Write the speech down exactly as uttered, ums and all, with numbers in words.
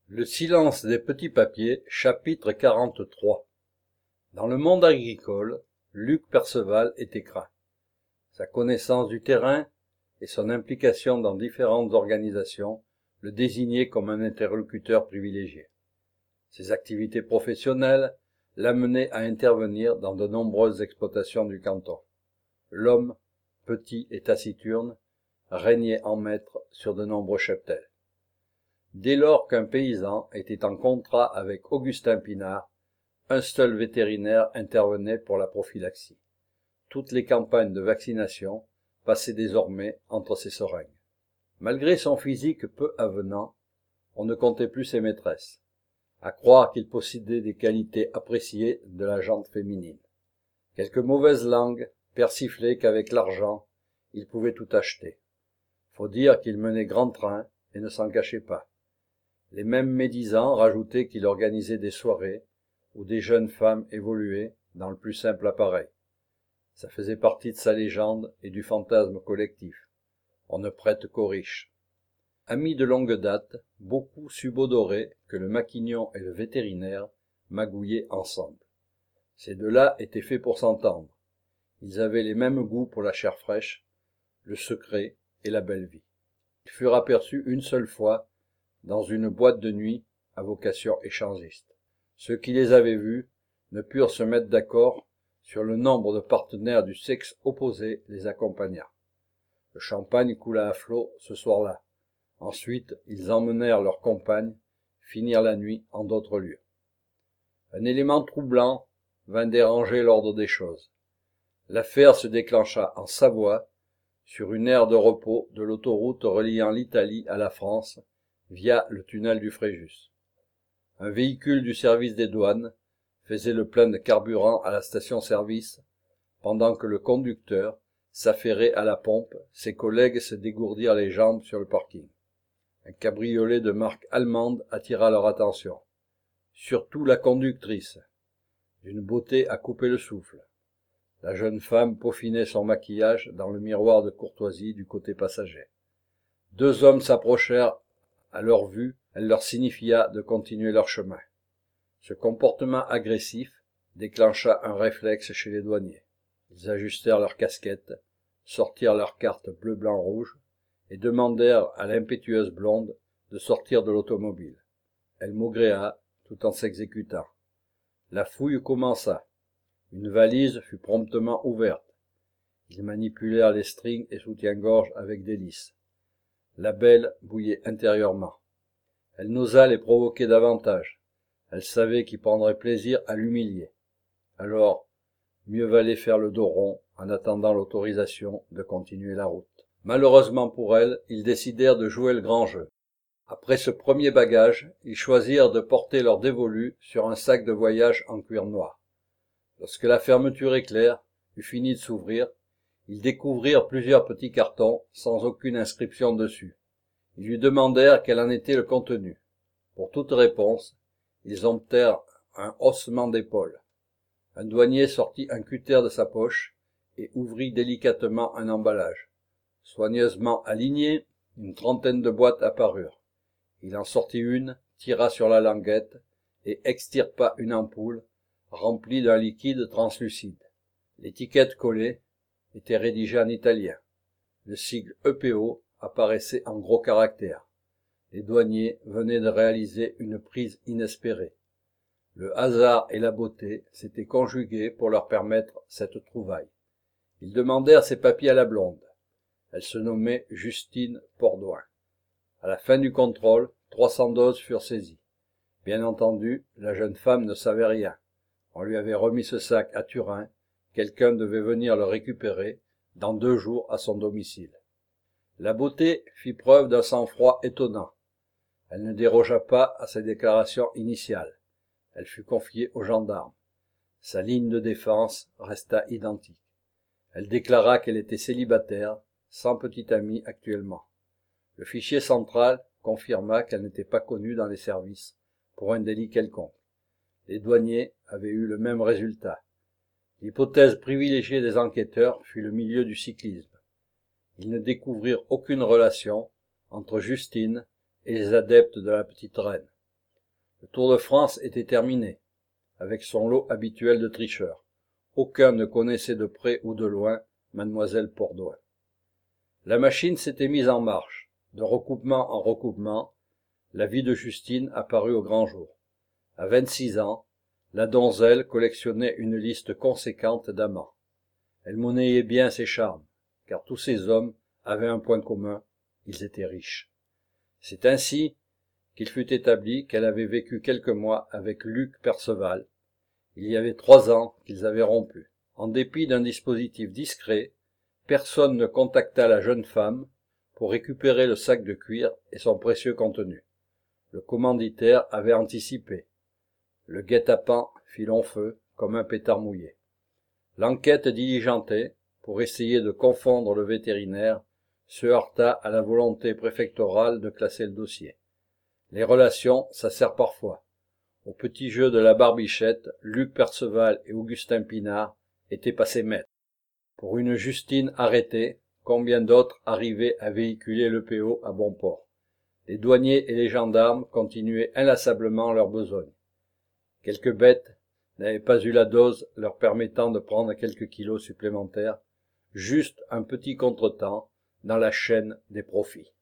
Le silence des petits papiers, chapitre quarante-trois. Dans le monde agricole, Luc Perceval était craint. Sa connaissance du terrain et son implication dans différentes organisations le désignaient comme un interlocuteur privilégié. Ses activités professionnelles l'amenaient à intervenir dans de nombreuses exploitations du canton. L'homme, petit et taciturne, régnait en maître sur de nombreux cheptels. Dès lors qu'un paysan était en contrat avec Augustin Pinard, un seul vétérinaire intervenait pour la prophylaxie. Toutes les campagnes de vaccination passaient désormais entre ses seringues. Malgré son physique peu avenant, on ne comptait plus ses maîtresses, à croire qu'il possédait des qualités appréciées de la gente féminine. Quelques mauvaises langues persiflaient qu'avec l'argent, il pouvait tout acheter. Faut dire qu'il menait grand train et ne s'en cachait pas. Les mêmes médisants rajoutaient qu'il organisait des soirées où des jeunes femmes évoluaient dans le plus simple appareil. Ça faisait partie de sa légende et du fantasme collectif. On ne prête qu'aux riches. Amis de longue date, beaucoup subodoraient que le maquignon et le vétérinaire magouillaient ensemble. Ces deux-là étaient faits pour s'entendre. Ils avaient les mêmes goûts pour la chair fraîche, le secret et la belle vie. Ils furent aperçus une seule fois dans une boîte de nuit à vocation échangiste. Ceux qui les avaient vus ne purent se mettre d'accord sur le nombre de partenaires du sexe opposé les accompagnant. Le champagne coula à flot ce soir-là. Ensuite, ils emmenèrent leurs compagnes finir la nuit en d'autres lieux. Un élément troublant vint déranger l'ordre des choses. L'affaire se déclencha en Savoie, sur une aire de repos de l'autoroute reliant l'Italie à la France, via le tunnel du Fréjus. Un véhicule du service des douanes faisait le plein de carburant à la station-service, pendant que le conducteur s'affairait à la pompe, ses collègues se dégourdirent les jambes sur le parking. Un cabriolet de marque allemande attira leur attention. Surtout la conductrice, d'une beauté à couper le souffle. La jeune femme peaufinait son maquillage dans le miroir de courtoisie du côté passager. Deux hommes s'approchèrent. À leur vue, elle leur signifia de continuer leur chemin. Ce comportement agressif déclencha un réflexe chez les douaniers. Ils ajustèrent leurs casquettes, sortirent leurs cartes bleu-blanc-rouge et demandèrent à l'impétueuse blonde de sortir de l'automobile. Elle maugréa tout en s'exécutant. La fouille commença. Une valise fut promptement ouverte. Ils manipulèrent les strings et soutiens-gorge avec délice. La belle bouillait intérieurement. Elle n'osa les provoquer davantage. Elle savait qu'ils prendraient plaisir à l'humilier. Alors, mieux valait faire le dos rond en attendant l'autorisation de continuer la route. Malheureusement pour elle, ils décidèrent de jouer le grand jeu. Après ce premier bagage, ils choisirent de porter leur dévolu sur un sac de voyage en cuir noir. Lorsque la fermeture éclair eut fini de s'ouvrir, ils découvrirent plusieurs petits cartons sans aucune inscription dessus. Ils lui demandèrent quel en était le contenu. Pour toute réponse, ils obtinrent un haussement d'épaule. Un douanier sortit un cutter de sa poche et ouvrit délicatement un emballage. Soigneusement alignées, une trentaine de boîtes apparurent. Il en sortit une, tira sur la languette et extirpa une ampoule remplie d'un liquide translucide. L'étiquette collée était rédigée en italien. Le sigle E P O apparaissait en gros caractères. Les douaniers venaient de réaliser une prise inespérée. Le hasard et la beauté s'étaient conjugués pour leur permettre cette trouvaille. Ils demandèrent ces papiers à la blonde. Elle se nommait Justine Pordoin. À la fin du contrôle, trois cents doses furent saisies. Bien entendu, la jeune femme ne savait rien. On lui avait remis ce sac à Turin. Quelqu'un devait venir le récupérer dans deux jours à son domicile. La beauté fit preuve d'un sang-froid étonnant. Elle ne dérogea pas à ses déclarations initiales. Elle fut confiée aux gendarmes. Sa ligne de défense resta identique. Elle déclara qu'elle était célibataire, sans petit ami actuellement. Le fichier central confirma qu'elle n'était pas connue dans les services pour un délit quelconque. Les douaniers avaient eu le même résultat. L'hypothèse privilégiée des enquêteurs fut le milieu du cyclisme. Ils ne découvrirent aucune relation entre Justine et les adeptes de la petite reine. Le Tour de France était terminé, avec son lot habituel de tricheurs. Aucun ne connaissait de près ou de loin mademoiselle Pordoin. La machine s'était mise en marche. De recoupement en recoupement, la vie de Justine apparut au grand jour. À vingt-six ans, la donzelle collectionnait une liste conséquente d'amants. Elle monnayait bien ses charmes, car tous ces hommes avaient un point commun, ils étaient riches. C'est ainsi qu'il fut établi qu'elle avait vécu quelques mois avec Luc Perceval. Il y avait trois ans qu'ils avaient rompu. En dépit d'un dispositif discret, personne ne contacta la jeune femme pour récupérer le sac de cuir et son précieux contenu. Le commanditaire avait anticipé. Le guet-apens fit long feu comme un pétard mouillé. L'enquête diligentée, pour essayer de confondre le vétérinaire, se heurta à la volonté préfectorale de classer le dossier. Les relations, ça sert parfois. Au petit jeu de la barbichette, Luc Perceval et Augustin Pinard étaient passés maîtres. Pour une Justine arrêtée, combien d'autres arrivaient à véhiculer le P O à bon port. Les douaniers et les gendarmes continuaient inlassablement leur besogne. Quelques bêtes n'avaient pas eu la dose leur permettant de prendre quelques kilos supplémentaires, juste un petit contretemps dans la chaîne des profits.